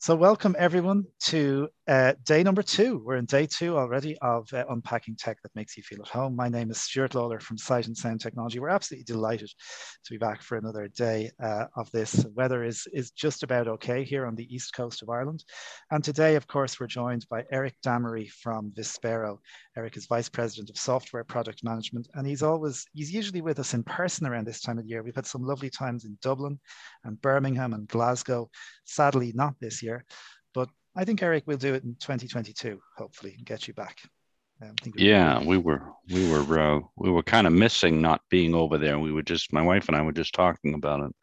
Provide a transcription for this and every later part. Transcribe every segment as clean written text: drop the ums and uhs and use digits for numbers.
So, welcome everyone to day number two. We're in day two already of unpacking tech that makes you feel at home. My name is Stuart Lawler from Sight and Sound Technology. We're absolutely delighted to be back for another day of this. Weather is just about okay here on the east coast of Ireland. And today, of course, we're joined by Eric Damery from Vispero. Eric is Vice President of Software Product Management, and he's usually with us in person around this time of year. We've had some lovely times in Dublin and Birmingham and Glasgow. Sadly, not this year, but I think Eric will do it in 2022, hopefully, and get you back. I think it would be Yeah, really. we were kind of missing not being over there. My wife and I were just talking about it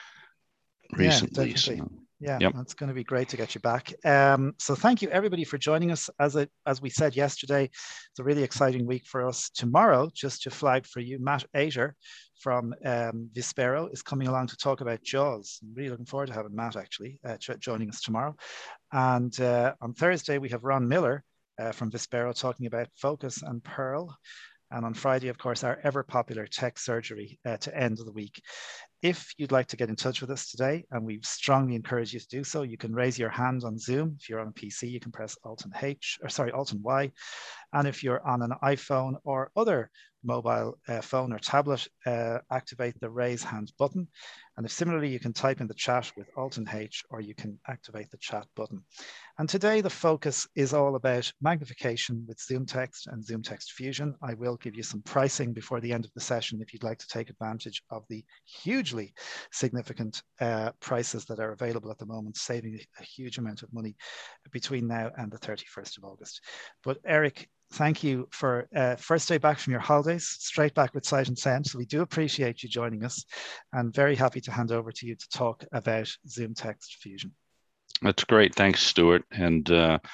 Yeah, recently. definitely. So, Yeah, yep. that's going to be great to get you back. So thank you everybody for joining us. As we said yesterday, it's a really exciting week for us. Tomorrow, just to flag for you, Matt Ager from Vispero is coming along to talk about JAWS. I'm really looking forward to having Matt actually joining us tomorrow. And on Thursday, we have Ron Miller from Vispero talking about Focus and Pearl. And on Friday, of course, our ever popular tech surgery to end of the week. If you'd like to get in touch with us today, and we strongly encourage you to do so, you can raise your hand on Zoom. If you're on a PC, you can press Alt and H, or sorry, Alt and Y. And if you're on an iPhone or other mobile phone or tablet, activate the raise hand button. And if similarly, you can type in the chat with Alt and H, or you can activate the chat button. And today the focus is all about magnification with Zoom Text and Zoom Text Fusion. I will give you some pricing before the end of the session if you'd like to take advantage of the hugely significant prices that are available at the moment, saving a huge amount of money between now and the 31st of August. But Eric, thank you for first day back from your holidays, straight back with Sight and Sound. So we do appreciate you joining us, and very happy to hand over to you to talk about Zoom Text Fusion. That's great. Thanks, Stuart. And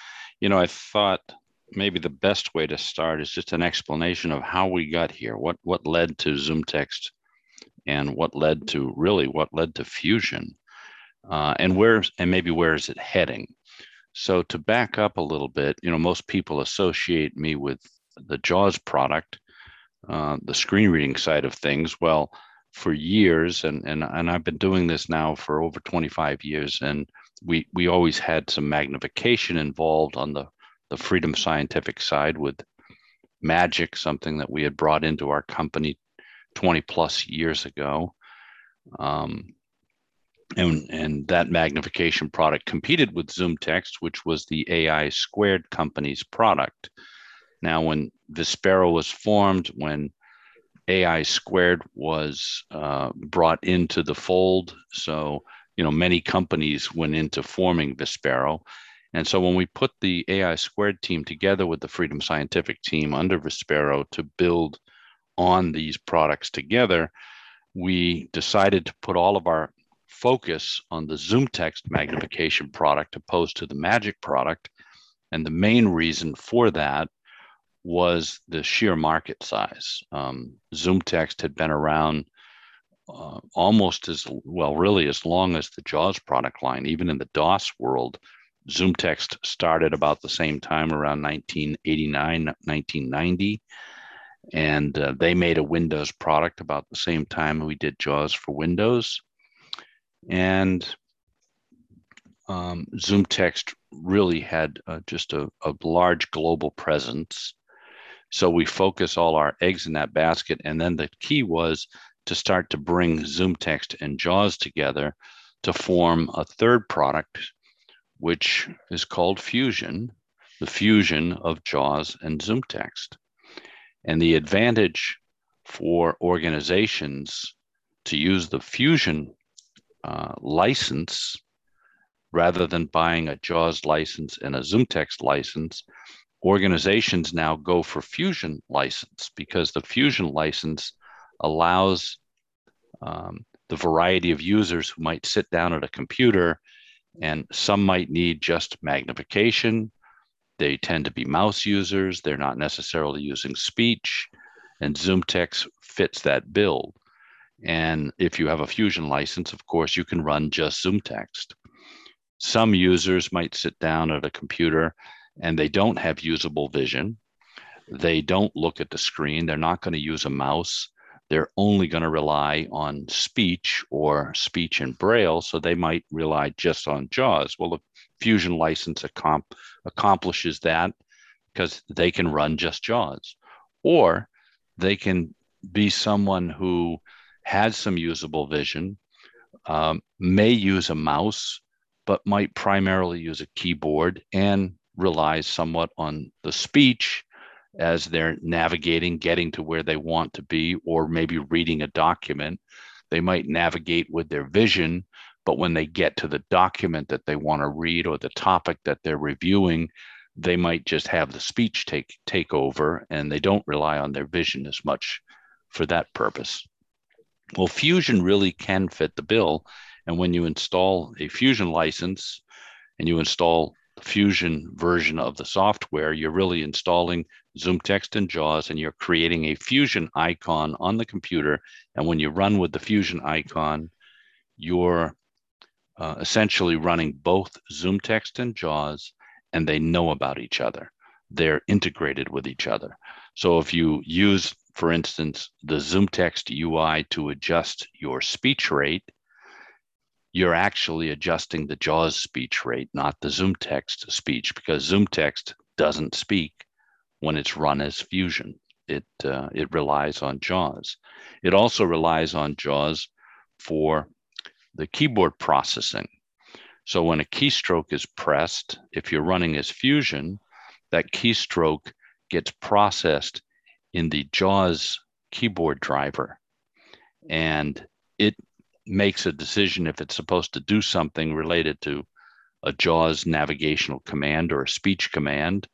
I thought maybe the best way to start is just an explanation of how we got here, what led to Zoom Text, and what led to Fusion, and maybe where is it heading. So to back up a little bit, most people associate me with the JAWS product, the screen reading side of things. Well, for years, and I've been doing this now for over 25 years, and we always had some magnification involved on the Freedom Scientific side with Magic, something that we had brought into our company 20 plus years ago. And that magnification product competed with Zoom Text, which was the AI Squared company's product. Now, when Vispero was formed, when AI Squared was brought into the fold, so many companies went into forming Vispero. And so when we put the AI Squared team together with the Freedom Scientific team under Vispero to build on these products together, we decided to put all of our focus on the Zoom Text magnification product opposed to the Magic product. And the main reason for that was the sheer market size. Zoom Text had been around almost as well, really as long as the JAWS product line. Even in the DOS world, Zoom Text started about the same time, around 1989, 1990. And they made a Windows product about the same time we did JAWS for Windows. And Zoom Text really had just a large global presence. So we focus all our eggs in that basket. And then the key was to start to bring Zoom Text and JAWS together to form a third product, which is called Fusion, the fusion of JAWS and Zoom Text. And the advantage for organizations to use the Fusion license rather than buying a JAWS license and a Zoom Text license, organizations now go for Fusion license because the Fusion license allows the variety of users who might sit down at a computer, and some might need just magnification. They tend to be mouse users. They're not necessarily using speech, and Zoom Text fits that bill. And if you have a Fusion license, of course, you can run just Zoom Text. Some users might sit down at a computer and they don't have usable vision. They don't look at the screen. They're not going to use a mouse. they're only going to rely on speech or speech in Braille, so they might rely just on JAWS. Well, the Fusion license accomplishes that because they can run just JAWS. Or they can be someone who has some usable vision, may use a mouse, but might primarily use a keyboard and relies somewhat on the speech as they're navigating, getting to where they want to be, or maybe reading a document. They might navigate with their vision, but when they get to the document that they want to read or the topic that they're reviewing, they might just have the speech take over, and they don't rely on their vision as much for that purpose. Well, Fusion really can fit the bill. And when you install a Fusion license and you install the Fusion version of the software, you're really installing ZoomText and JAWS, and you're creating a Fusion icon on the computer. And when you run with the Fusion icon, you're essentially running both ZoomText and JAWS, and they know about each other. They're integrated with each other. So if you use, for instance, the ZoomText UI to adjust your speech rate, you're actually adjusting the JAWS speech rate, not the ZoomText speech, because ZoomText doesn't speak when it's run as Fusion. It relies on JAWS. It also relies on JAWS for the keyboard processing. So when a keystroke is pressed, if you're running as Fusion, that keystroke gets processed in the JAWS keyboard driver, and it makes a decision if it's supposed to do something related to a JAWS navigational command or a speech command,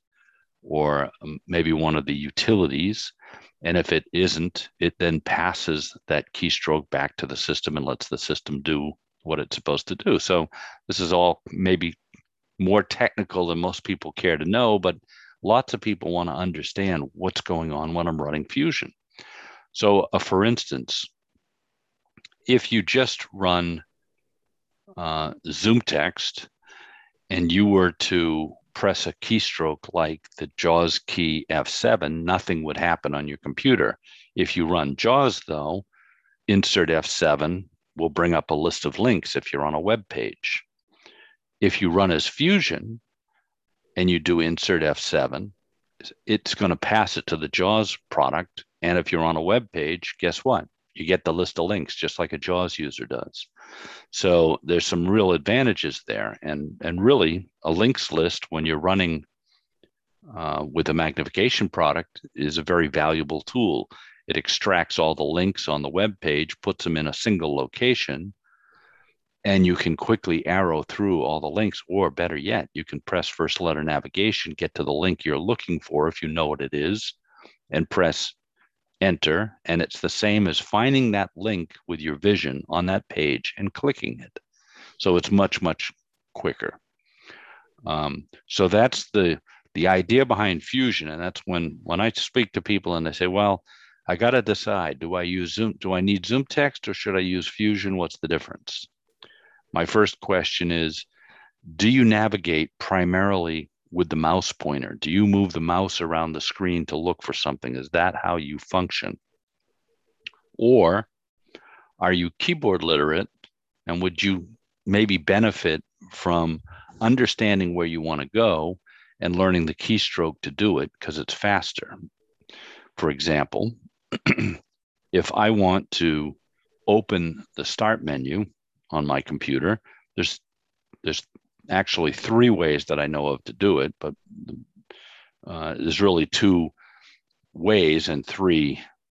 or maybe one of the utilities. And if it isn't, it then passes that keystroke back to the system and lets the system do what it's supposed to do. So this is all maybe more technical than most people care to know, but lots of people want to understand what's going on when I'm running Fusion. So for instance, if you just run ZoomText and you were to press a keystroke like the JAWS key F7, nothing would happen on your computer. If you run JAWS though, insert F7 will bring up a list of links if you're on a web page. If you run as Fusion and you do insert F7, it's going to pass it to the JAWS product. And if you're on a web page, guess what? You get the list of links just like a JAWS user does. So there's some real advantages there. And really, a links list when you're running with a magnification product is a very valuable tool. It extracts all the links on the web page, puts them in a single location, and you can quickly arrow through all the links, or better yet, you can press first letter navigation, get to the link you're looking for if you know what it is, and press enter. And it's the same as finding that link with your vision on that page and clicking it. So it's much, much quicker. So that's the idea behind Fusion. And that's when I speak to people and they say, well, I got to decide, do I need ZoomText or should I use Fusion? What's the difference? My first question is, do you navigate primarily with the mouse pointer? Do you move the mouse around the screen to look for something? Is that how you function? Or are you keyboard literate, and would you maybe benefit from understanding where you want to go and learning the keystroke to do it because it's faster? For example, if I want to open the start menu on my computer, there's actually 3 ways that I know of to do it, but there's really 2 ways and 3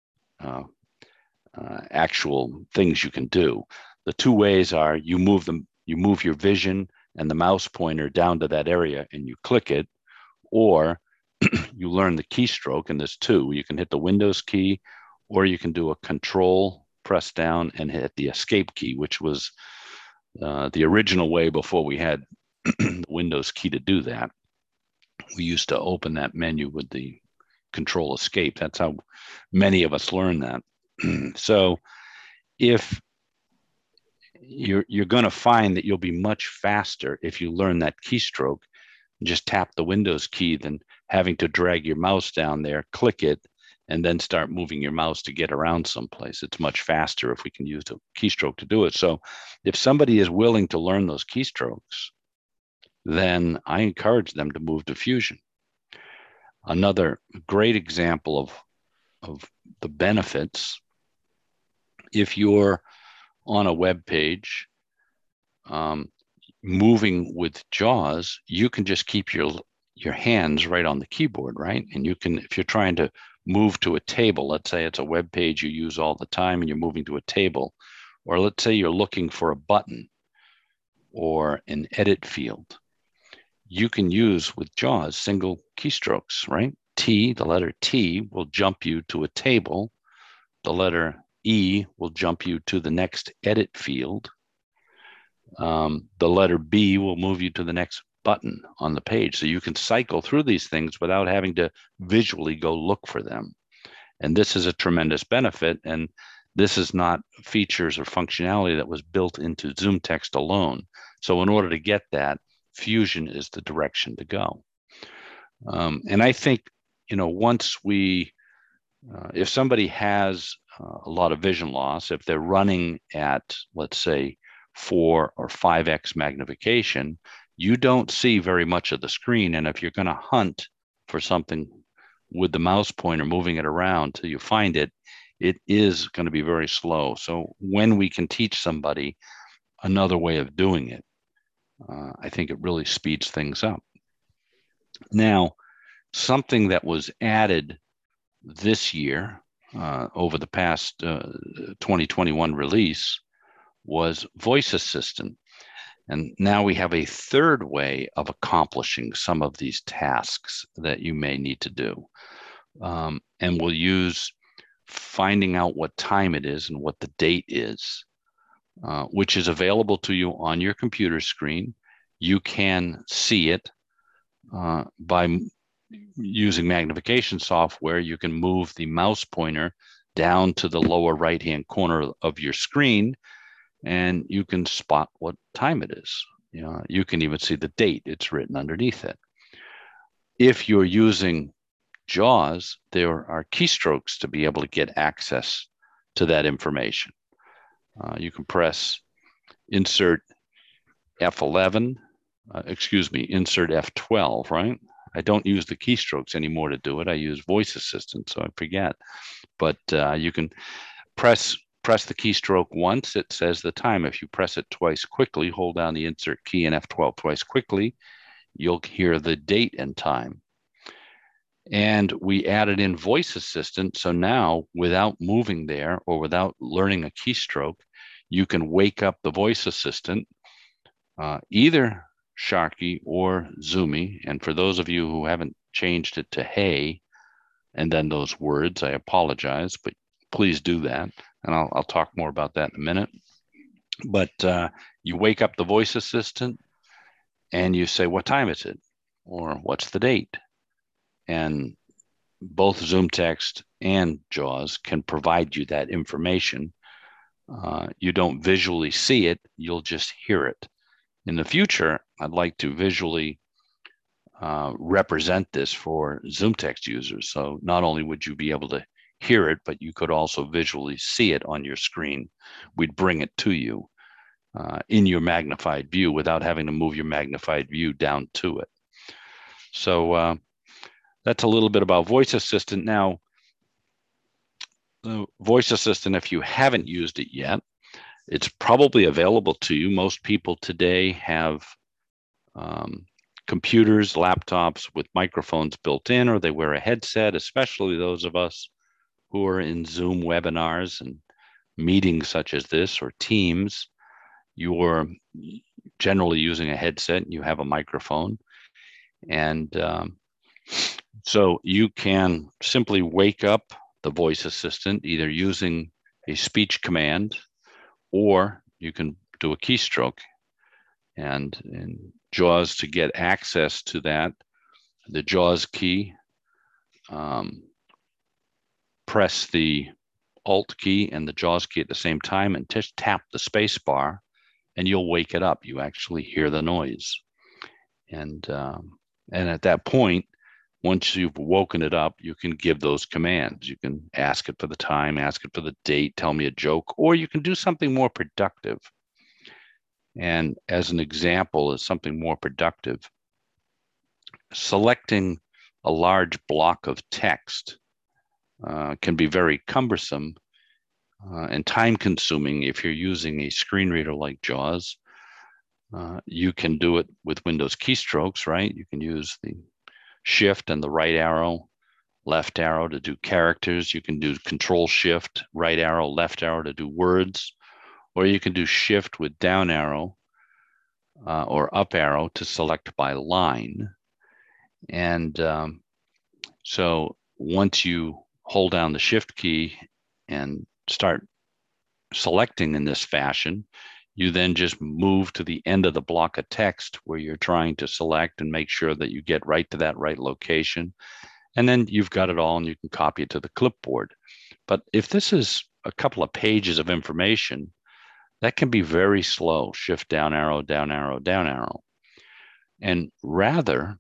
actual things you can do. The 2 ways are you move your vision and the mouse pointer down to that area and you click it, or you learn the keystroke, and there's 2. You can hit the Windows key, or you can do a control, press down, and hit the escape key, which was the original way before we had the Windows key to do that. We used to open that menu with the control escape. That's how many of us learn that. So if you're going to find that you'll be much faster if you learn that keystroke, just tap the Windows key than having to drag your mouse down there, click it, and then start moving your mouse to get around someplace. It's much faster if we can use a keystroke to do it. So if somebody is willing to learn those keystrokes, then I encourage them to move to Fusion. Another great example of the benefits, if you're on a web page, moving with JAWS, you can just keep your hands right on the keyboard, right? And you can, if you're trying to move to a table, let's say it's a web page you use all the time and you're moving to a table, or let's say you're looking for a button or an edit field, you can use with JAWS single keystrokes, right? T, the letter T will jump you to a table. The letter E will jump you to the next edit field. The letter B will move you to the next button on the page. So you can cycle through these things without having to visually go look for them. And this is a tremendous benefit. And this is not features or functionality that was built into ZoomText alone. So in order to get that, Fusion is the direction to go. And I think, once if somebody has a lot of vision loss, if they're running at, let's say, 4 or 5x magnification, you don't see very much of the screen. And if you're going to hunt for something with the mouse pointer, moving it around till you find it, it is going to be very slow. So when we can teach somebody another way of doing it, I think it really speeds things up. Now, something that was added this year over the past 2021 release was Voice Assistant. And now we have a third way of accomplishing some of these tasks that you may need to do. And we'll use finding out what time it is and what the date is, which is available to you on your computer screen. You can see it by using magnification software. You can move the mouse pointer down to the lower right-hand corner of your screen, and you can spot what time it is. You can even see the date. It's written underneath it. If you're using JAWS, there are keystrokes to be able to get access to that information. You can press insert F11, insert F12, right? I don't use the keystrokes anymore to do it. I use Voice Assistant, so I forget. But you can press the keystroke once, it says the time. If you press it twice quickly, hold down the insert key and F12 twice quickly, you'll hear the date and time. And we added in Voice Assistant. So now, without moving there or without learning a keystroke, you can wake up the Voice Assistant, either Sharky or Zoomy. And for those of you who haven't changed it to Hey, and then those words, I apologize, but please do that. And I'll talk more about that in a minute. But you wake up the Voice Assistant and you say, what time is it? Or what's the date? And both ZoomText and JAWS can provide you that information. You don't visually see it, you'll just hear it. In the future, I'd like to visually represent this for ZoomText users. So not only would you be able to hear it, but you could also visually see it on your screen. We'd bring it to you in your magnified view without having to move your magnified view down to it. So that's a little bit about Voice Assistant. Now, the Voice Assistant, if you haven't used it yet, it's probably available to you. Most people today have computers, laptops with microphones built in, or they wear a headset, especially those of us who are in Zoom webinars and meetings such as this or Teams. You're generally using a headset and you have a microphone. And so you can simply wake up the Voice Assistant either using a speech command, or you can do a keystroke. And in JAWS, to get access to that, the JAWS key, press the Alt key and the JAWS key at the same time and just tap the space bar and you'll wake it up. You actually hear the noise. And at that point, once you've woken it up, you can give those commands. You can ask it for the time, ask it for the date, tell me a joke, or you can do something more productive. And as an example, is something more productive, selecting a large block of text can be very cumbersome and time consuming if you're using a screen reader like JAWS. You can do it with Windows keystrokes, right? You can use the shift and the right arrow, left arrow to do characters. You can do control shift, right arrow, left arrow to do words, or you can do shift with down arrow or up arrow to select by line. And so once you hold down the shift key and start selecting in this fashion, you then just move to the end of the block of text where you're trying to select and make sure that you get right to that right location. And then you've got it all and you can copy it to the clipboard. But if this is a couple of pages of information, that can be very slow. Shift down arrow, down arrow, down arrow. And rather,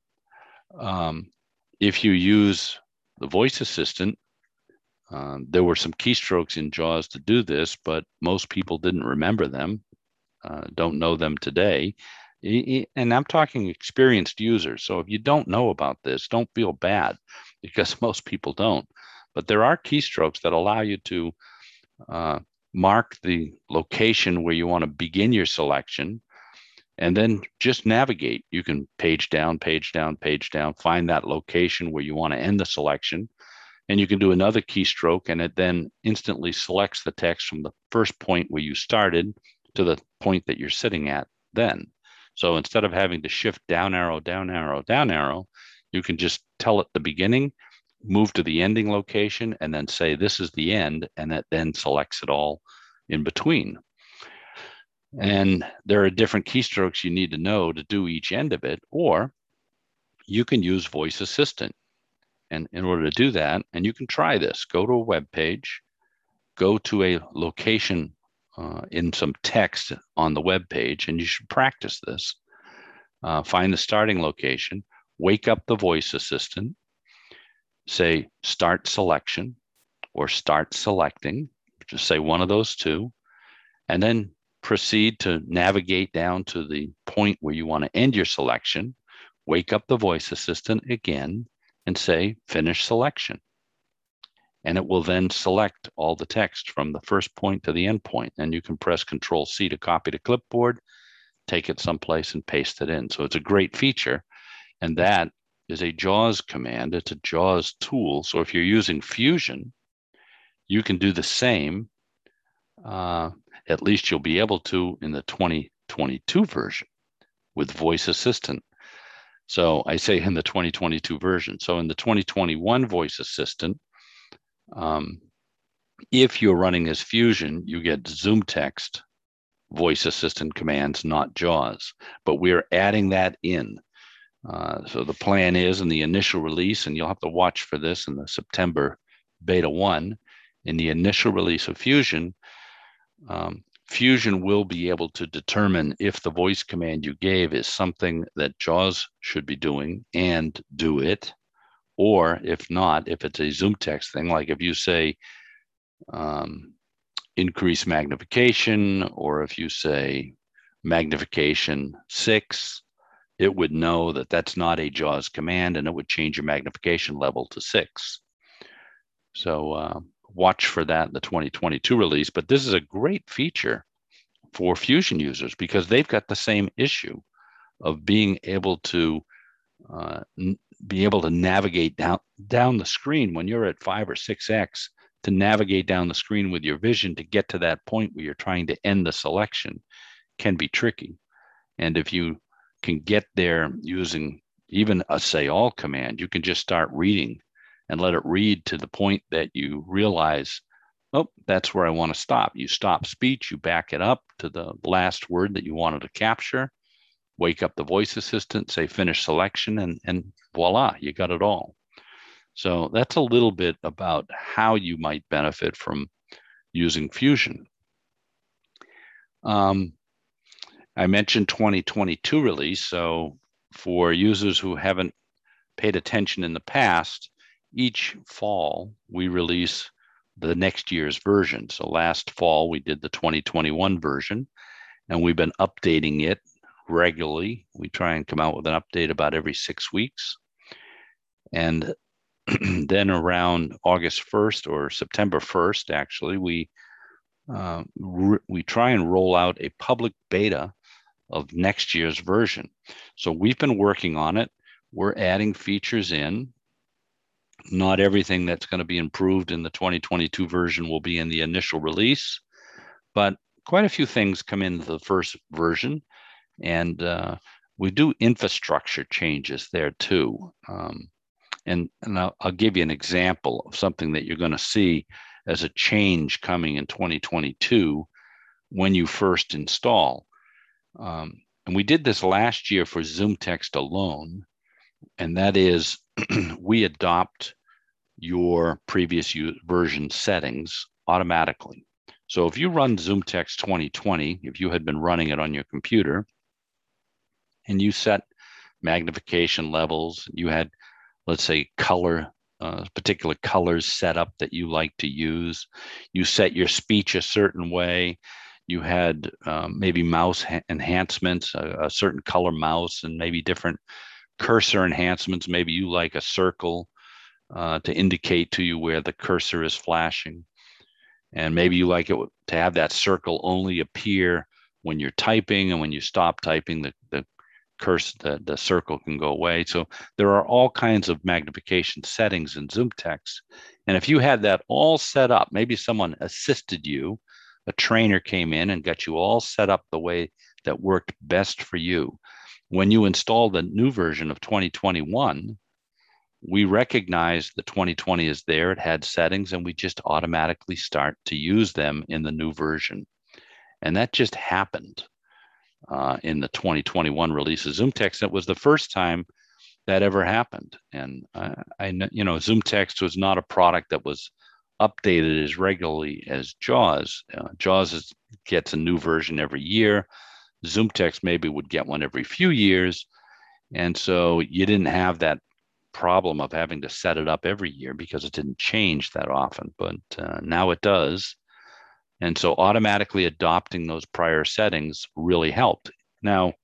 if you use the voice assistant, there were some keystrokes in JAWS to do this, but most people didn't remember them, don't know them today. And I'm talking experienced users. So if you don't know about this, don't feel bad because most people don't. But there are keystrokes that allow you to mark the location where you want to begin your selection and then just navigate. You can page down, page down, page down, find that location where you want to end the selection. And you can do another keystroke and it then instantly selects the text from the first point where you started to the point that you're sitting at then. So instead of having to shift down arrow, down arrow, down arrow, you can just tell it the beginning, move to the ending location, and then say, this is the end, and that then selects it all in between. And there are different keystrokes you need to know to do each end of it, or you can use Voice Assistant. And in order to do that, and you can try this, go to a web page, go to a location in some text on the web page, and you should practice this. Find the starting location, wake up the Voice Assistant, say start selection or start selecting, just say one of those two, and then proceed to navigate down to the point where you want to end your selection, wake up the Voice Assistant again, and say finish selection. And it will then select all the text from the first point to the end point. And you can press Control C to copy to clipboard, take it someplace and paste it in. So it's a great feature. And that is a JAWS command. It's a JAWS tool. So if you're using Fusion, you can do the same. At least you'll be able to in the 2022 version with Voice Assistant. So I say in the 2022 version. So in the 2021 Voice Assistant, if you're running as Fusion, you get ZoomText Voice Assistant commands, not JAWS. But we're adding that in. So the plan is in the initial release, and you'll have to watch for this in the September Beta 1, in the initial release of Fusion, Fusion will be able to determine if the voice command you gave is something that JAWS should be doing and do it, or if not, if it's a ZoomText thing, like if you say increase magnification, or if you say magnification 6, it would know that that's not a JAWS command and it would change your magnification level to 6. So watch for that in the 2022 release. But this is a great feature for Fusion users because they've got the same issue of being able to navigate down the screen when you're at 5 or 6x, to navigate down the screen with your vision to get to that point where you're trying to end the selection can be tricky. And if you can get there using even a say all command, you can just start reading and let it read to the point that you realize, oh, that's where I want to stop. You stop speech, you back it up to the last word that you wanted to capture, wake up the voice assistant, say finish selection, and voila, you got it all. So that's a little bit about how you might benefit from using Fusion. I mentioned 2022 release. So for users who haven't paid attention in the past, each fall we release the next year's version. So last fall we did the 2021 version, and we've been updating it regularly. We try and come out with an update about every 6 weeks. And then around August 1st or September 1st, actually, we try and roll out a public beta of next year's version. So we've been working on it. We're adding features in. Not everything that's going to be improved in the 2022 version will be in the initial release, but quite a few things come into the first version, and we do infrastructure changes there too. And I'll give you an example of something that you're going to see as a change coming in 2022 when you first install. And we did this last year for ZoomText alone, and that is we adopt your previous version settings automatically. So if you run ZoomText 2020, if you had been running it on your computer and you set magnification levels, you had, let's say, particular colors set up that you like to use, you set your speech a certain way, you had maybe mouse enhancements, a certain color mouse, and maybe different cursor enhancements. Maybe you like a circle to indicate to you where the cursor is flashing. And maybe you like it to have that circle only appear when you're typing, and when you stop typing, the circle can go away. So there are all kinds of magnification settings in ZoomText. And if you had that all set up, maybe someone assisted you, a trainer came in and got you all set up the way that worked best for you. When you install the new version of 2021, we recognize the 2020 is there, it had settings, and we just automatically start to use them in the new version. And that just happened in the 2021 release of ZoomText. It was the first time that ever happened. And ZoomText was not a product that was updated as regularly as JAWS. JAWS gets a new version every year. ZoomText maybe would get one every few years. And so you didn't have that problem of having to set it up every year because it didn't change that often, but now it does. And so automatically adopting those prior settings really helped. Now,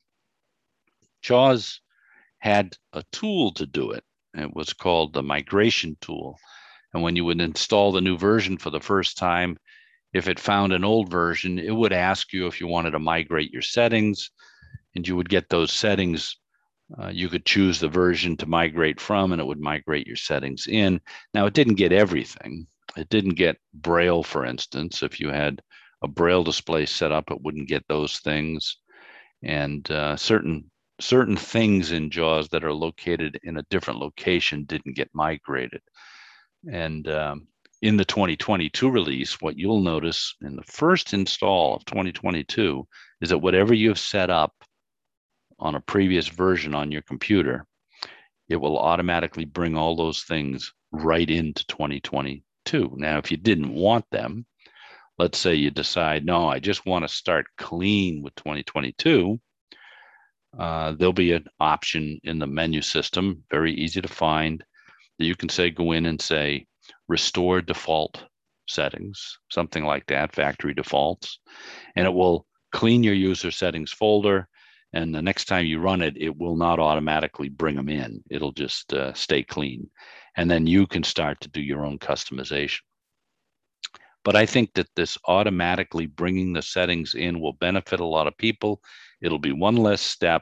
JAWS had a tool to do it. It was called the migration tool. And when you would install the new version for the first time, if it found an old version, it would ask you if you wanted to migrate your settings, and you would get those settings. You could choose the version to migrate from, and it would migrate your settings in. Now, it didn't get everything. It didn't get Braille, for instance. If you had a Braille display set up, it wouldn't get those things. And certain things in JAWS that are located in a different location didn't get migrated. And in the 2022 release, what you'll notice in the first install of 2022 is that whatever you've set up on a previous version on your computer, it will automatically bring all those things right into 2022. Now, if you didn't want them, let's say you decide, no, I just want to start clean with 2022, there'll be an option in the menu system, very easy to find, that you can say, go in and say, restore default settings, something like that, factory defaults, and it will clean your user settings folder. And the next time you run it, it will not automatically bring them in. It'll just stay clean. And then you can start to do your own customization. But I think that this automatically bringing the settings in will benefit a lot of people. It'll be one less step,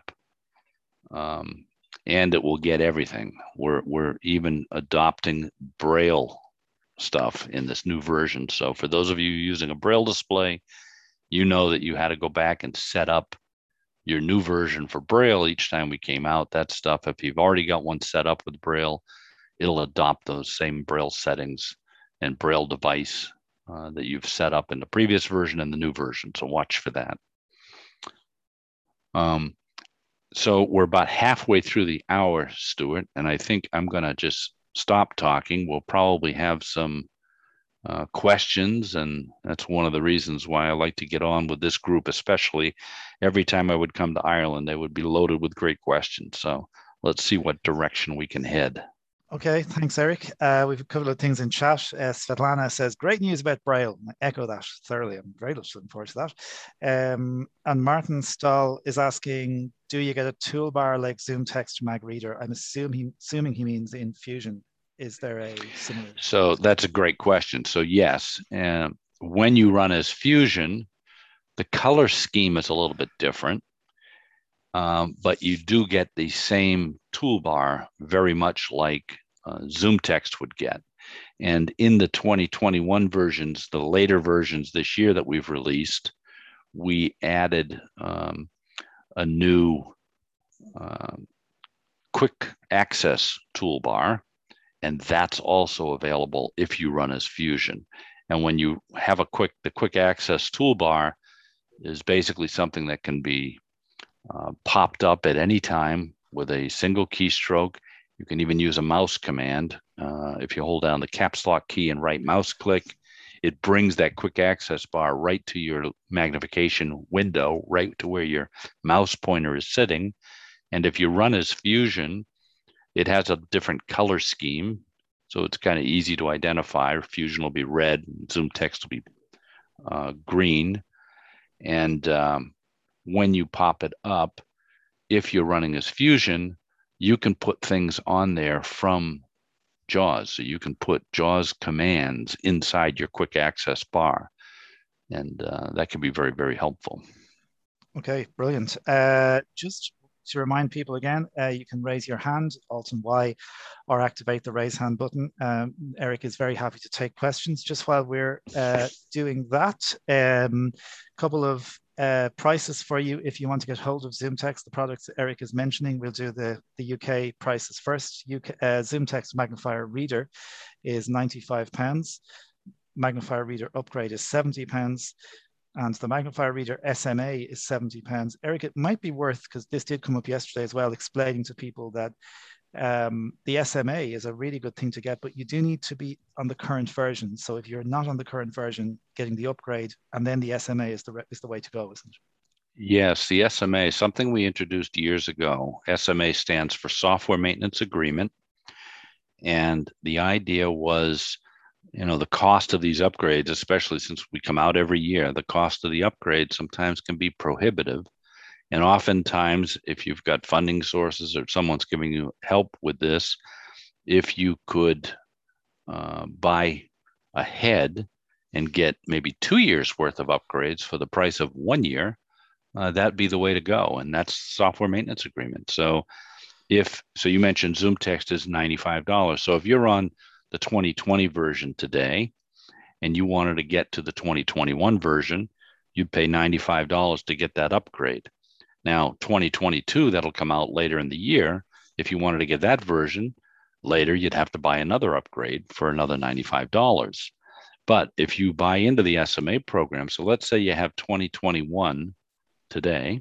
and it will get everything. We're even adopting Braille stuff in this new version. So for those of you using a Braille display, you know that you had to go back and set up your new version for Braille each time we came out. That stuff, if you've already got one set up with Braille, it'll adopt those same Braille settings and Braille device that you've set up in the previous version and the new version. So watch for that. So we're about halfway through the hour, Stuart, and I think I'm going to just stop talking. We'll probably have some questions, and that's one of the reasons why I like to get on with this group, especially every time I would come to Ireland, they would be loaded with great questions. So let's see what direction we can head. Okay, thanks, Eric. We have a couple of things in chat. Svetlana says, great news about Braille. I echo that thoroughly. I'm very much looking forward to that. And Martin Stahl is asking, do you get a toolbar like Zoom Text Mag Reader? I'm assuming he means in Fusion. Is there a similar? So that's a great question. So yes, when you run as Fusion, the color scheme is a little bit different. But you do get the same toolbar, very much like Zoom Text would get. And in the 2021 versions, the later versions this year that we've released, we added a new quick access toolbar, and that's also available if you run as Fusion. And when you have the quick access toolbar is basically something that can be popped up at any time with a single keystroke. You can even use a mouse command. If you hold down the caps lock key and right mouse click, it brings that quick access bar right to your magnification window, right to where your mouse pointer is sitting. And if you run as Fusion, it has a different color scheme. So it's kind of easy to identify. Fusion will be red, Zoom Text will be green. And when you pop it up, if you're running as Fusion, you can put things on there from JAWS. So you can put JAWS commands inside your quick access bar. And that can be very, very helpful. Okay, brilliant. Just to remind people again, you can raise your hand, Alt and Y, or activate the raise hand button. Eric is very happy to take questions. Just while we're doing that, couple of prices for you if you want to get hold of Zoom Text, the products Eric is mentioning. We'll do the UK prices first. Zoom Text Magnifier Reader is £95. Magnifier Reader Upgrade is £70. And the Magnifier Reader SMA is £70. Eric, it might be worth, because this did come up yesterday as well, explaining to people that the SMA is a really good thing to get, but you do need to be on the current version. So if you're not on the current version, getting the upgrade and then the SMA is the way to go, isn't it? Yes, the SMA, something we introduced years ago. SMA stands for Software Maintenance Agreement. And the idea was, the cost of these upgrades, especially since we come out every year, the cost of the upgrade sometimes can be prohibitive. And oftentimes, if you've got funding sources or someone's giving you help with this, if you could buy ahead and get maybe 2 years worth of upgrades for the price of 1 year, that'd be the way to go. And that's software maintenance agreement. So you mentioned Zoom Text is $95. So if you're on the 2020 version today and you wanted to get to the 2021 version, you'd pay $95 to get that upgrade. Now, 2022, that'll come out later in the year. If you wanted to get that version later, you'd have to buy another upgrade for another $95. But if you buy into the SMA program, so let's say you have 2021 today,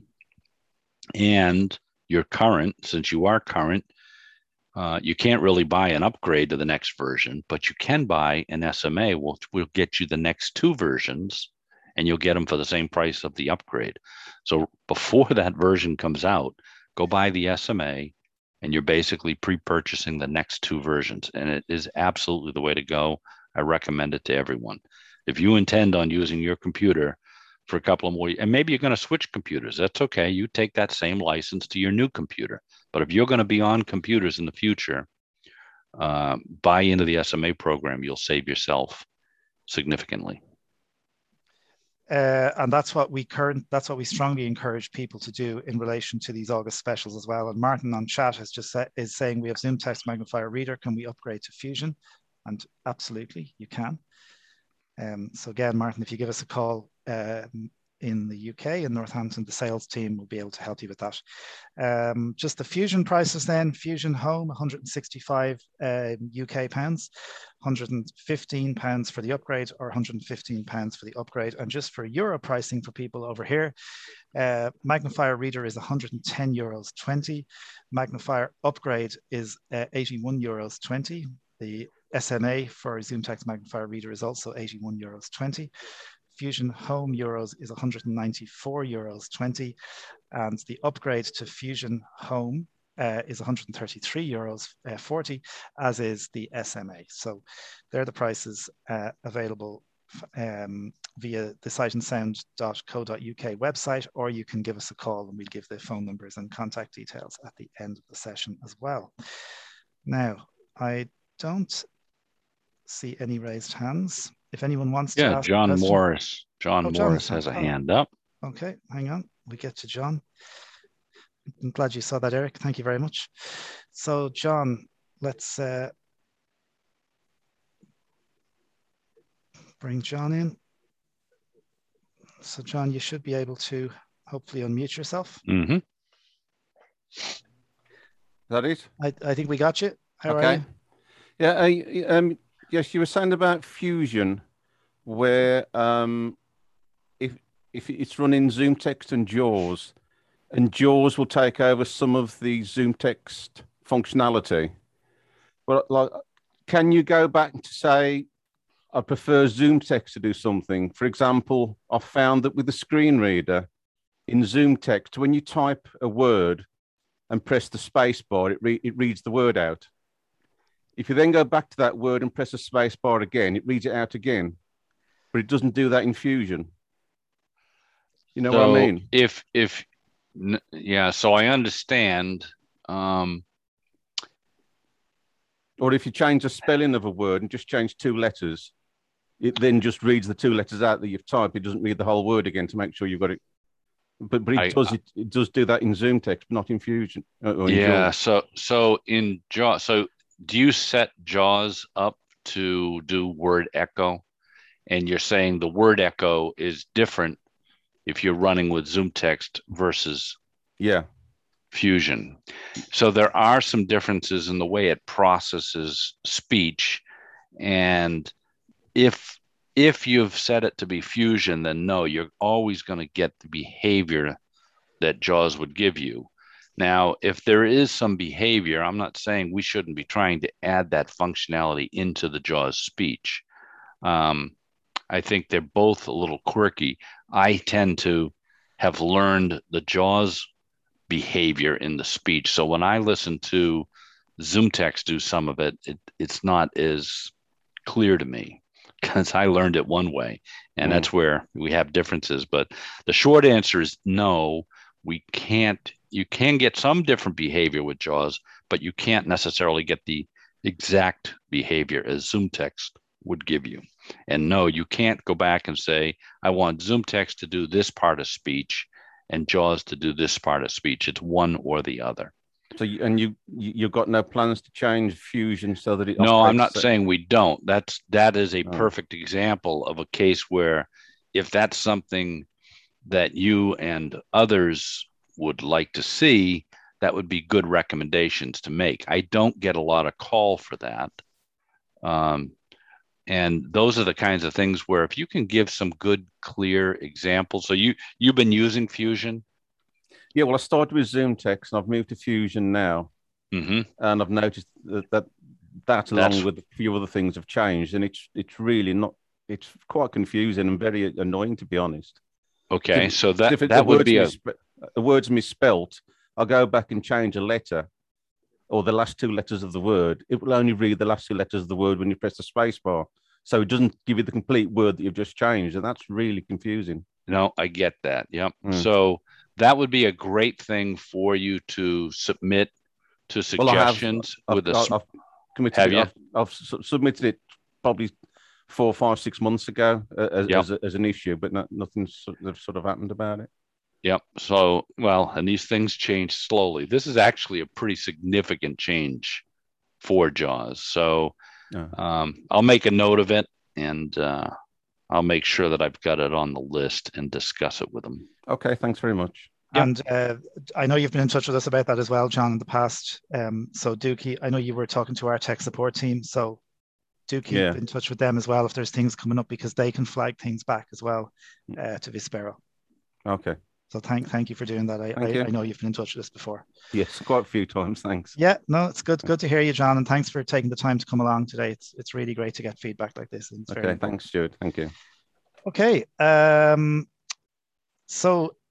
and you're current, since you are current, you can't really buy an upgrade to the next version, but you can buy an SMA, which will get you the next 2 versions, and you'll get them for the same price of the upgrade. So before that version comes out, go buy the SMA, and you're basically pre-purchasing the next 2 versions. And it is absolutely the way to go. I recommend it to everyone. If you intend on using your computer for a couple of more, and maybe you're going to switch computers, that's okay. You take that same license to your new computer. But if you're going to be on computers in the future, buy into the SMA program. You'll save yourself significantly. And that's what we strongly encourage people to do in relation to these August specials as well. And Martin on chat is saying we have Zoom Text Magnifier Reader. Can we upgrade to Fusion? And absolutely, you can. So again, Martin, if you give us a call in the UK, in Northampton, the sales team will be able to help you with that. Just the Fusion prices then. Fusion Home, 165 UK pounds, £115 for the upgrade, or £115 for the upgrade. And just for Euro pricing for people over here, Magnifier Reader is €110.20. Magnifier Upgrade is €81.20. The SMA for Zoom Text Magnifier Reader is also €81.20. Fusion Home Euros is €194.20. And the upgrade to Fusion Home is 133 euros 40, as is the SMA. So they're the prices available via the sightandsound.co.uk website, or you can give us a call and we'll give the phone numbers and contact details at the end of the session as well. Now, I don't see any raised hands. If anyone wants to ask John a question. Morris. John Morris has a hand up. Okay, hang on. We get to John. I'm glad you saw that, Eric. Thank you very much. So, John, let's bring John in. So, John, you should be able to hopefully unmute yourself. Mm-hmm. Is that it? I think we got you. How okay. are you? Yeah. Yes, you were saying about Fusion, where if it's running Zoom Text and JAWS will take over some of the Zoom Text functionality. But like, can you go back to say, I prefer Zoom Text to do something? For example, I've found that with the screen reader in Zoom Text, when you type a word and press the space bar, it reads the word out. If you then go back to that word and press the space bar again, it reads it out again. But it doesn't do that in Fusion. You know what I mean? So I understand. Or if you change the spelling of a word and just change 2 letters, it then just reads the 2 letters out that you've typed. It doesn't read the whole word again to make sure you've got it. But it does do that in Zoom Text, not in Fusion. So in JAWS, so do you set JAWS up to do word echo? And you're saying the word echo is different if you're running with Zoom Text versus Fusion. So there are some differences in the way it processes speech. And if you've set it to be Fusion, then no, you're always going to get the behavior that JAWS would give you. Now, if there is some behavior, I'm not saying we shouldn't be trying to add that functionality into the JAWS speech. I think they're both a little quirky. I tend to have learned the JAWS behavior in the speech. So when I listen to Zoom Text do some of it, it's not as clear to me because I learned it one way, and that's where we have differences. But the short answer is no, we can't. You can get some different behavior with JAWS, but you can't necessarily get the exact behavior as Zoom Text would give you. And no, you can't go back and say, I want Zoom Text to do this part of speech and JAWS to do this part of speech. It's one or the other. So you've got no plans to change Fusion so that it... No, I'm not saying we don't. That is a perfect example of a case where if that's something that you and others would like to see, that would be good recommendations to make. I don't get a lot of call for that. And those are the kinds of things where if you can give some good, clear examples. So you've been using Fusion? Yeah, well, I started with Zoom Text and I've moved to Fusion now. Mm-hmm. And I've noticed that along with a few other things have changed. And it's really not, it's quite confusing and very annoying, to be honest. Okay, so that would be the word's misspelt. I'll go back and change a letter or the last 2 letters of the word. It will only read the last 2 letters of the word when you press the space bar. So it doesn't give you the complete word that you've just changed. And that's really confusing. No, I get that. Yep. So that would be a great thing for you to submit to suggestions. I've submitted it probably 4, 5, 6 months ago as an issue, but nothing sort of happened about it. Yep. So, well, and these things change slowly. This is actually a pretty significant change for JAWS. So I'll make a note of it, and I'll make sure that I've got it on the list and discuss it with them. Okay. Thanks very much. And I know you've been in touch with us about that as well, John, in the past. So do keep, I know you were talking to our tech support team. So do keep in touch with them as well if there's things coming up, because they can flag things back as well to Vispero. Okay. So thank you for doing that. I know you've been in touch with us before. Yes, quite a few times. Thanks. Yeah, no, it's good to hear you, John, and thanks for taking the time to come along today. It's really great to get feedback like this. And okay, thanks, Stuart. Thank you. Okay, so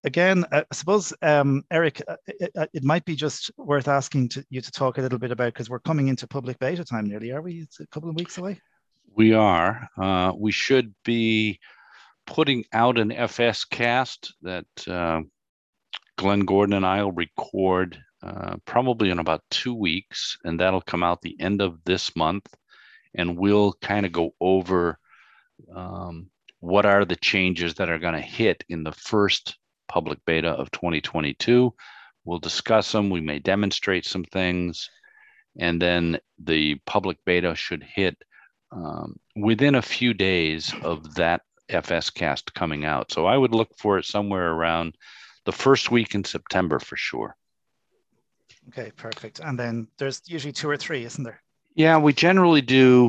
again, I suppose, Eric, it might be just worth asking you to talk a little bit about, because we're coming into public beta time nearly, are we? It's a couple of weeks away. We are. We should be putting out an FS cast that Glenn Gordon and I will record probably in about 2 weeks, and that'll come out the end of this month. And we'll kind of go over what are the changes that are going to hit in the first public beta of 2022. We'll discuss them. We may demonstrate some things. And then the public beta should hit within a few days of that FS cast coming out. So I would look for it somewhere around the first week in September for sure. Okay, perfect. And then there's usually 2 or 3, isn't there? Yeah, we generally do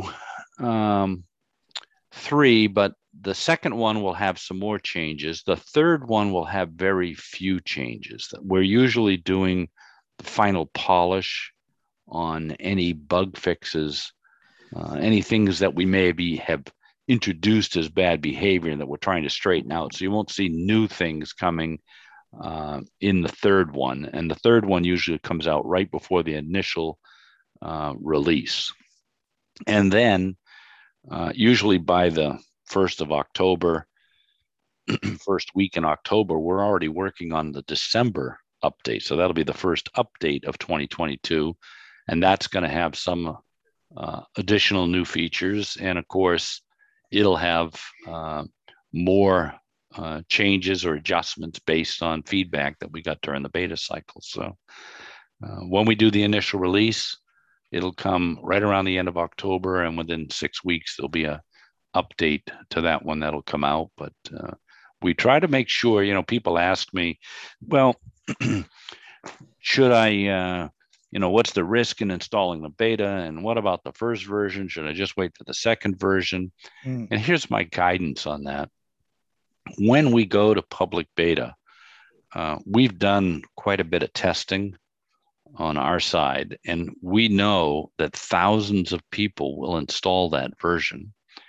3, but the second one will have some more changes. The third one will have very few changes. We're usually doing the final polish on any bug fixes, any things that we maybe have introduced as bad behavior that we're trying to straighten out. So you won't see new things coming in the third one. And the third one usually comes out right before the initial release. And then usually by the 1st of October, first week in October, we're already working on the December update. So that'll be the first update of 2022. And that's going to have some additional new features. And of course, it'll have more changes or adjustments based on feedback that we got during the beta cycle. So when we do the initial release, it'll come right around the end of October, and within 6 weeks, there'll be a update to that one that'll come out. But we try to make sure, people ask me, well, should I, what's the risk in installing the beta? And what about the first version? Should I just wait for the second version? And here's my guidance on that. When we go to public beta, we've done quite a bit of testing on our side, and we know that thousands of people will install that version.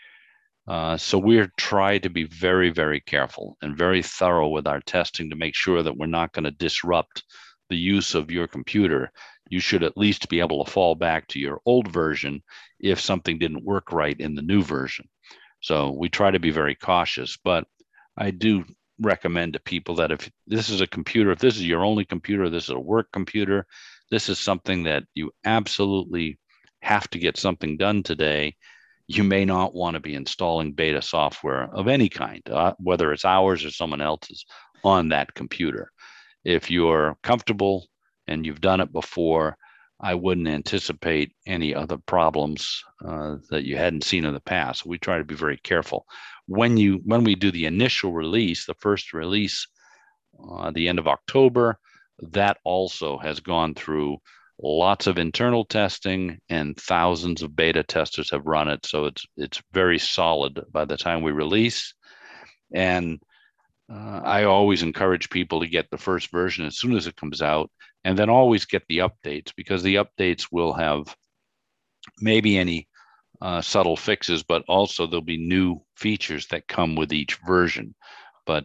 So we're trying to be very, very careful and very thorough with our testing to make sure that we're not going to disrupt the use of your computer. You should at least be able to fall back to your old version if something didn't work right in the new version. So we try to be very cautious, but I do recommend to people that if this is a computer, if this is your only computer, this is a work computer, this is something that you absolutely have to get something done today, you may not want to be installing beta software of any kind, whether it's ours or someone else's, on that computer. If you're comfortable and you've done it before, I wouldn't anticipate any other problems that you hadn't seen in the past. We try to be very careful. When we do the initial release, the first release, the end of October, that also has gone through lots of internal testing, and thousands of beta testers have run it. So it's very solid by the time we release. And I always encourage people to get the first version as soon as it comes out, and then always get the updates, because the updates will have maybe any subtle fixes, but also there'll be new features that come with each version. But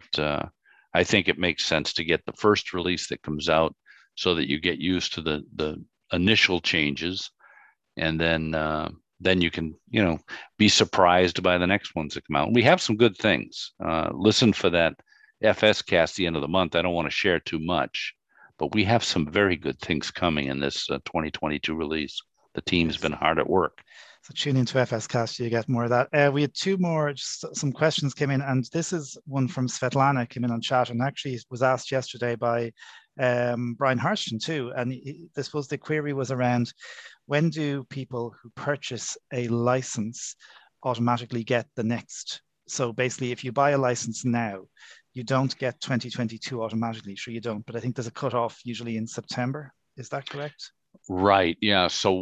I think it makes sense to get the first release that comes out so that you get used to the initial changes, and then you can, be surprised by the next ones that come out. And we have some good things. Listen for that FS cast the end of the month. I don't want to share too much, but we have some very good things coming in this 2022 release. The team's been hard at work. So tune into FSCast, you get more of that. We had 2 more, just some questions came in, and this is one from Svetlana, came in on chat, and actually was asked yesterday by Brian Harston too. And this was, the query was around, when do people who purchase a license automatically get the next? So basically, if you buy a license now, you don't get 2022 automatically. Sure, you don't, but I think there's a cutoff usually in September. Is that correct? Right. Yeah. So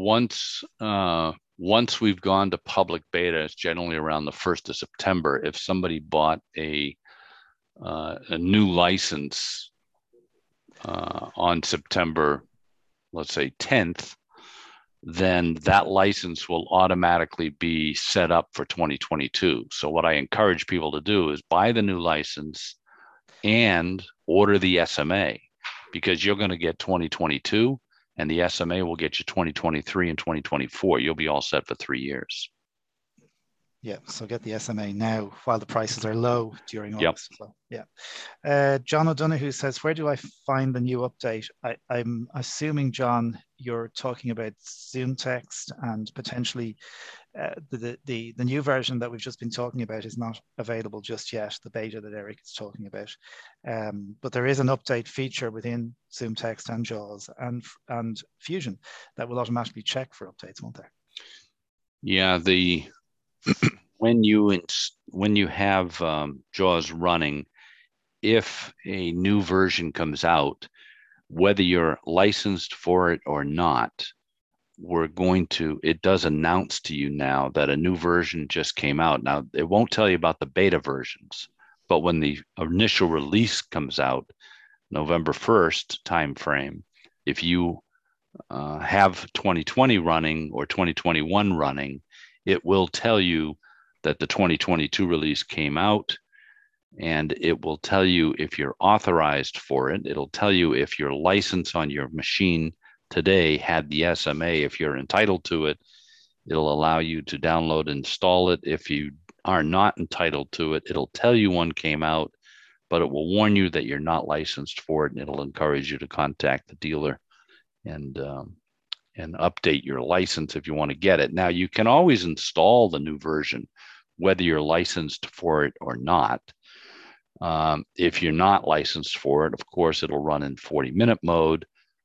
once we've gone to public beta, it's generally around the 1st of September. If somebody bought a new license on September, let's say 10th, then that license will automatically be set up for 2022. So what I encourage people to do is buy the new license, and order the SMA, because you're going to get 2022 and the SMA will get you 2023 and 2024. You'll be all set for 3 years. Yeah, so get the SMA now while the prices are low during August. Yep. So, yeah. John O'Donoghue says, where do I find the new update? I'm assuming, John, you're talking about Zoom Text, and potentially the new version that we've just been talking about is not available just yet, the beta that Eric is talking about. But there is an update feature within Zoom Text and JAWS and Fusion that will automatically check for updates, won't there? Yeah, when you have JAWS running, if a new version comes out, whether you're licensed for it or not, it does announce to you now that a new version just came out. Now, it won't tell you about the beta versions, but when the initial release comes out, November 1st timeframe, if you have 2020 running or 2021 running, it will tell you that the 2022 release came out, and it will tell you if you're authorized for it. It'll tell you if your license on your machine today had the SMA. If you're entitled to it, it'll allow you to download and install it. If you are not entitled to it, it'll tell you one came out, but it will warn you that you're not licensed for it, and it'll encourage you to contact the dealer and update your license if you want to get it. Now, you can always install the new version, whether you're licensed for it or not. If you're not licensed for it, of course, it'll run in 40-minute mode,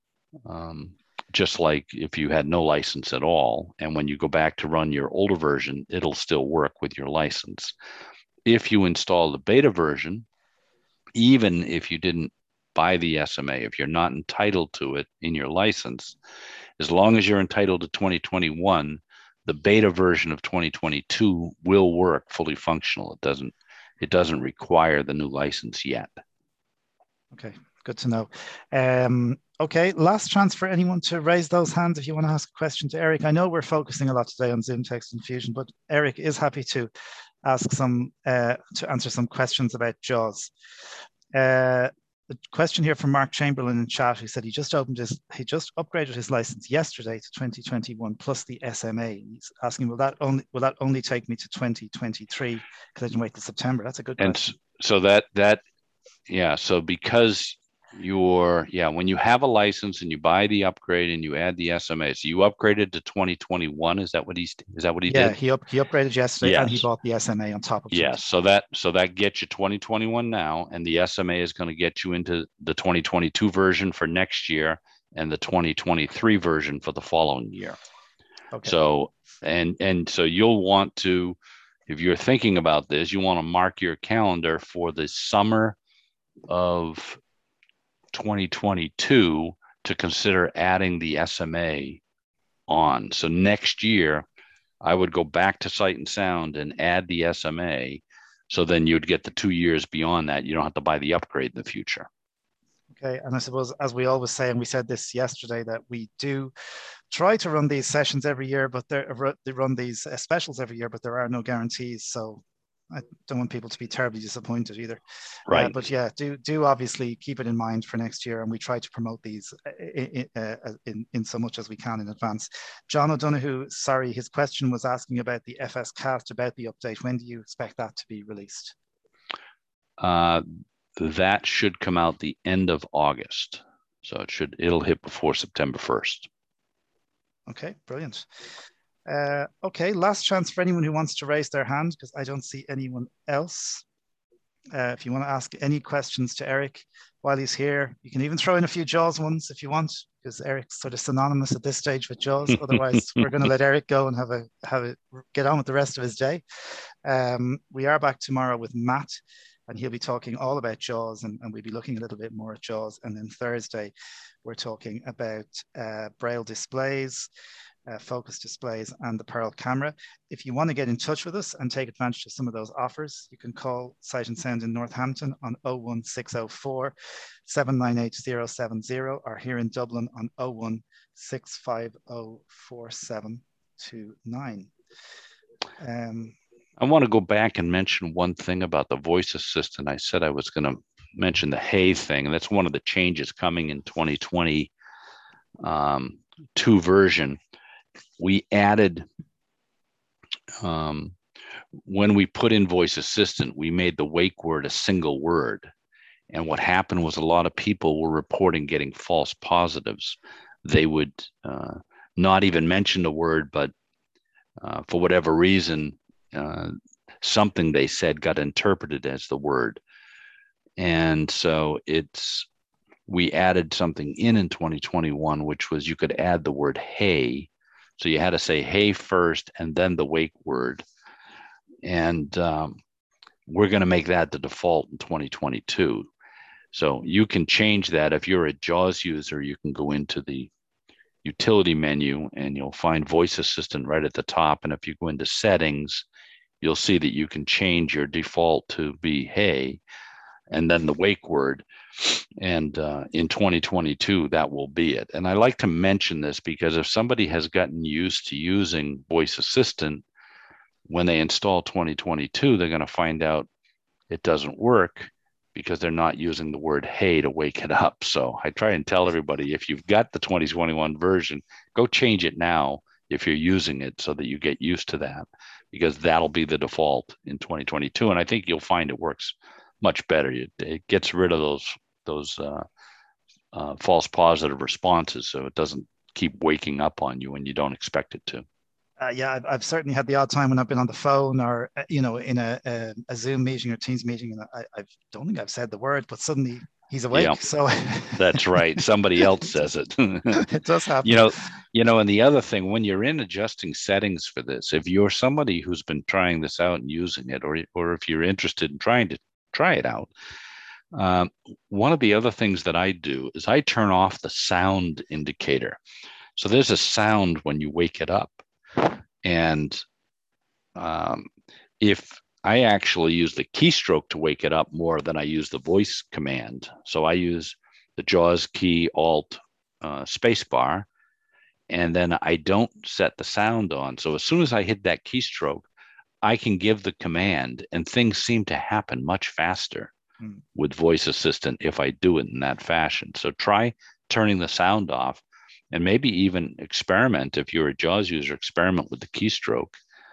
just like if you had no license at all. And when you go back to run your older version, it'll still work with your license. If you install the beta version, even if you didn't buy the SMA, if you're not entitled to it in your license, as long as you're entitled to 2021, the beta version of 2022 will work fully functional. It doesn't require the new license yet. Okay, good to know. Okay, last chance for anyone to raise those hands if you want to ask a question to Eric. I know we're focusing a lot today on Zoom Text and Fusion, but Eric is happy to answer some questions about JAWS. The question here from Mark Chamberlain in chat, who said he just upgraded his license yesterday to 2021 plus the SMA. He's asking, will that only take me to 2023 because I didn't wait till September? That's a good question. And so because when you have a license and you buy the upgrade and you add the SMA, so you upgraded to 2021. Is that what he did? Yeah, he upgraded yesterday. Yes. And he bought the SMA on top of it. Yes, so that gets you 2021 now, and the SMA is going to get you into the 2022 version for next year and the 2023 version for the following year. Okay. So so you'll want to, if you're thinking about this, you want to mark your calendar for the summer of 2022 to consider adding the SMA on. So next year, I would go back to Sight and Sound and add the SMA. So then you'd get the 2 years beyond that. You don't have to buy the upgrade in the future. Okay. And I suppose, as we always say, and we said this yesterday, that we do try to run these sessions every year, but they run these specials every year, but there are no guarantees. So I don't want people to be terribly disappointed either. Right. But yeah, do obviously keep it in mind for next year, and we try to promote these in so much as we can in advance. John O'Donoghue, sorry, his question was asking about the FS Cast, about the update. When do you expect that to be released? That should come out the end of August. So it'll hit before September 1st. Okay, brilliant. Okay, last chance for anyone who wants to raise their hand, because I don't see anyone else. If you want to ask any questions to Eric while he's here, you can even throw in a few JAWS ones if you want, because Eric's sort of synonymous at this stage with JAWS. Otherwise, we're going to let Eric go and get on with the rest of his day. We are back tomorrow with Matt, and he'll be talking all about JAWS, and we'll be looking a little bit more at JAWS. And then Thursday, we're talking about Braille displays, focus displays, and the Pearl camera. If you want to get in touch with us and take advantage of some of those offers, you can call Sight and Sound in Northampton on 01604 798 070, or here in Dublin on 01650 4729. I want to go back and mention one thing about the voice assistant. I said I was going to mentioned the hey thing, and that's one of the changes coming in 2022 version. We added, when we put in voice assistant, we made the wake word a single word. And what happened was a lot of people were reporting getting false positives. They would not even mention the word, but for whatever reason, something they said got interpreted as the word. And so we added something in 2021, which was you could add the word hey. So you had to say hey first and then the wake word. And we're going to make that the default in 2022. So you can change that. If you're a JAWS user, you can go into the utility menu and you'll find voice assistant right at the top. And if you go into settings, you'll see that you can change your default to be hey, and then the wake word. And in 2022, that will be it. And I like to mention this because if somebody has gotten used to using voice assistant, when they install 2022, they're going to find out it doesn't work because they're not using the word hey to wake it up. So I try and tell everybody, if you've got the 2021 version, go change it now if you're using it so that you get used to that, because that'll be the default in 2022. And I think you'll find it works much better. It gets rid of those false positive responses, so it doesn't keep waking up on you when you don't expect it to. Yeah, I've certainly had the odd time when I've been on the phone or, in a Zoom meeting or Teams meeting, and I don't think I've said the word, but suddenly he's awake. Yeah. So that's right. Somebody else says it. It does happen. And the other thing, when you're in adjusting settings for this, if you're somebody who's been trying this out and using it, or if you're interested in trying to try it out, one of the other things that I do is I turn off the sound indicator. So there's a sound when you wake it up. And if I actually use the keystroke to wake it up more than I use the voice command. So I use the JAWS key, Alt, spacebar, and then I don't set the sound on. So as soon as I hit that keystroke, I can give the command and things seem to happen much faster with voice assistant if I do it in that fashion. So try turning the sound off. And maybe even experiment, if you're a JAWS user, experiment with the keystroke.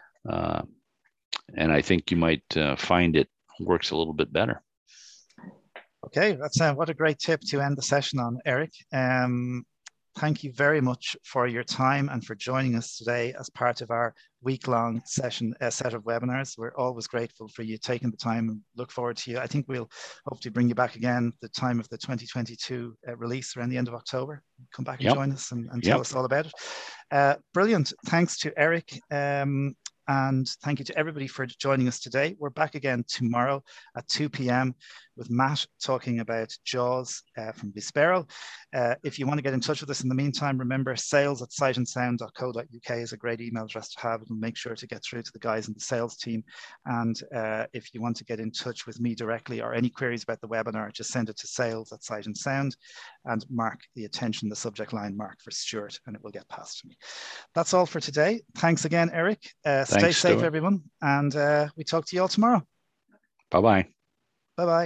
And I think you might find it works a little bit better. Okay, that's what a great tip to end the session on, Eric. Thank you very much for your time and for joining us today as part of our week-long session set of webinars. We're always grateful for you taking the time and look forward to you. I think we'll hopefully bring you back again the time of the 2022 release around the end of October. Come back and join us and tell us all about it. Brilliant. Thanks to Eric. And thank you to everybody for joining us today. We're back again tomorrow at 2 p.m. with Matt talking about JAWS from Vispero. If you want to get in touch with us in the meantime, remember sales@sightandsound.co.uk is a great email address to have. It'll make sure to get through to the guys in the sales team. And if you want to get in touch with me directly or any queries about the webinar, just send it to sales@sightandsound and mark the subject line mark for Stuart, and it will get passed to me. That's all for today. Thanks again, Eric. Stay safe, everyone, and we talk to you all tomorrow. Bye-bye. Bye-bye.